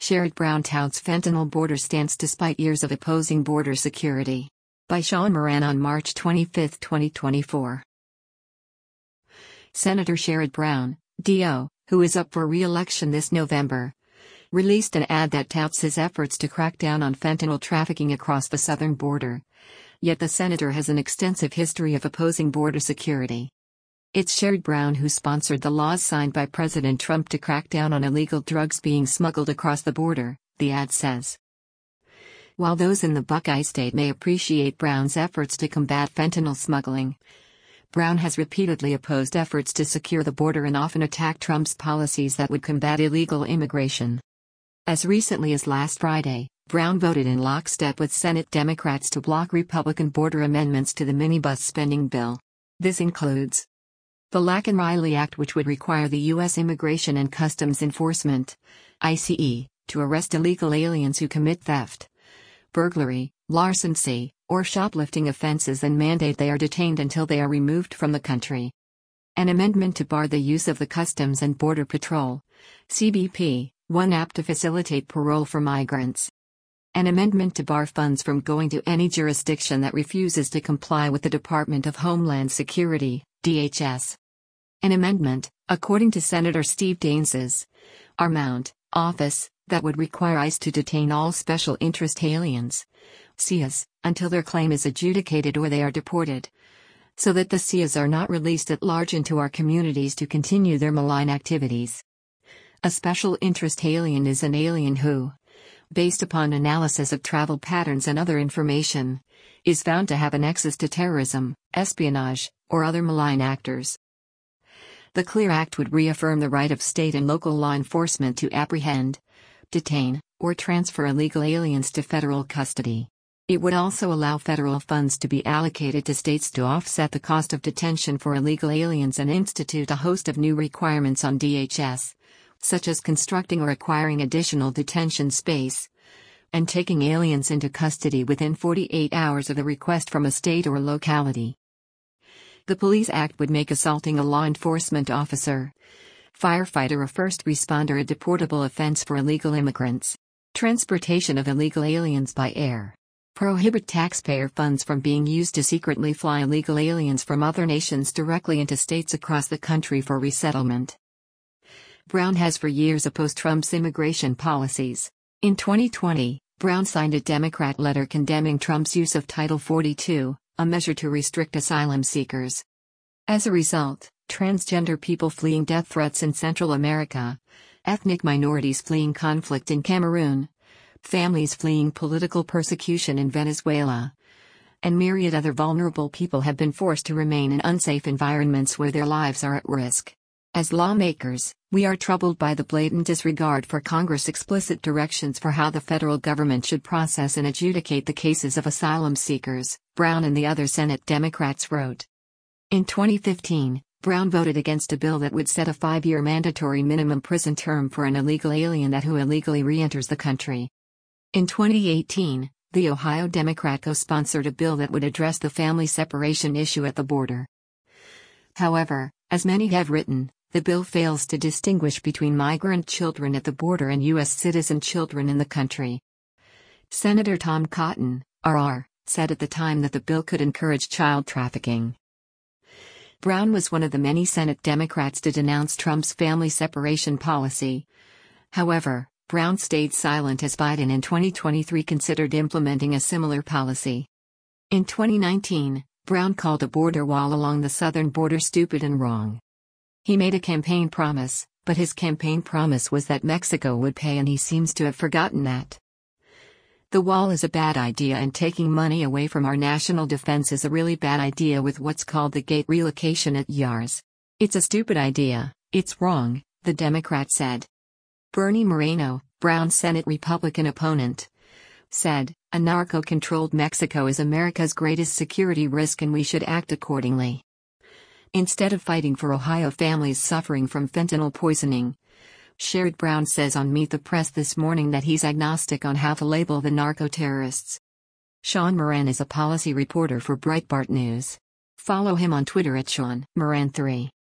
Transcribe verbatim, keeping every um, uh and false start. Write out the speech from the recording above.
Sherrod Brown touts fentanyl border stance despite years of opposing border security. By Sean Moran on March twenty-fifth, twenty twenty-four. Senator Sherrod Brown, D O, who is up for re-election this November, released an ad that touts his efforts to crack down on fentanyl trafficking across the southern border. Yet the senator has an extensive history of opposing border security. It's Sherrod Brown who sponsored the laws signed by President Trump to crack down on illegal drugs being smuggled across the border, the ad says. While those in the Buckeye State may appreciate Brown's efforts to combat fentanyl smuggling, Brown has repeatedly opposed efforts to secure the border and often attacked Trump's policies that would combat illegal immigration. As recently as last Friday, Brown voted in lockstep with Senate Democrats to block Republican border amendments to the minibus spending bill. This includes the Laken-Riley Act, which would require the U S Immigration and Customs Enforcement (I C E) to arrest illegal aliens who commit theft, burglary, larceny, or shoplifting offenses and mandate they are detained until they are removed from the country. An amendment to bar the use of the Customs and Border Patrol (C B P), one app to facilitate parole for migrants. An amendment to bar funds from going to any jurisdiction that refuses to comply with the Department of Homeland Security (D H S). An amendment, according to Senator Steve Daines's Armount office, that would require ICE to detain all special interest aliens (S I As) until their claim is adjudicated or they are deported, so that the S I As are not released at large into our communities to continue their malign activities. A special interest alien is an alien who, based upon analysis of travel patterns and other information, is found to have a nexus to terrorism, espionage, or other malign actors. The CLEAR Act would reaffirm the right of state and local law enforcement to apprehend, detain, or transfer illegal aliens to federal custody. It would also allow federal funds to be allocated to states to offset the cost of detention for illegal aliens and institute a host of new requirements on D H S, such as constructing or acquiring additional detention space, and taking aliens into custody within forty-eight hours of the request from a state or locality. The Police Act would make assaulting a law enforcement officer, firefighter, or first responder a deportable offense for illegal immigrants. Transportation of illegal aliens by air. Prohibit taxpayer funds from being used to secretly fly illegal aliens from other nations directly into states across the country for resettlement. Brown has for years opposed Trump's immigration policies. In twenty twenty, Brown signed a Democrat letter condemning Trump's use of Title forty-two, a measure to restrict asylum seekers. As a result, transgender people fleeing death threats in Central America, ethnic minorities fleeing conflict in Cameroon, families fleeing political persecution in Venezuela, and myriad other vulnerable people have been forced to remain in unsafe environments where their lives are at risk. As lawmakers, we are troubled by the blatant disregard for Congress' explicit directions for how the federal government should process and adjudicate the cases of asylum seekers, Brown and the other Senate Democrats wrote. In twenty fifteen, Brown voted against a bill that would set a five-year mandatory minimum prison term for an illegal alien that who illegally re-enters the country. In twenty eighteen, the Ohio Democrat co-sponsored a bill that would address the family separation issue at the border. However, as many have written, the bill fails to distinguish between migrant children at the border and U S citizen children in the country. Senator Tom Cotton, R R, said at the time that the bill could encourage child trafficking. Brown was one of the many Senate Democrats to denounce Trump's family separation policy. However, Brown stayed silent as Biden in twenty twenty-three considered implementing a similar policy. In twenty nineteen, Brown called a border wall along the southern border stupid and wrong. He made a campaign promise, but his campaign promise was that Mexico would pay, and he seems to have forgotten that. The wall is a bad idea, and taking money away from our national defense is a really bad idea with what's called the gate relocation at Y A R S. It's a stupid idea, it's wrong, the Democrat said. Bernie Moreno, Brown's Senate Republican opponent, said, "A narco-controlled Mexico is America's greatest security risk and we should act accordingly." Instead of fighting for Ohio families suffering from fentanyl poisoning, Sherrod Brown says on Meet the Press this morning that he's agnostic on how to label the narco-terrorists. Sean Moran is a policy reporter for Breitbart News. Follow him on Twitter at Sean Moran three.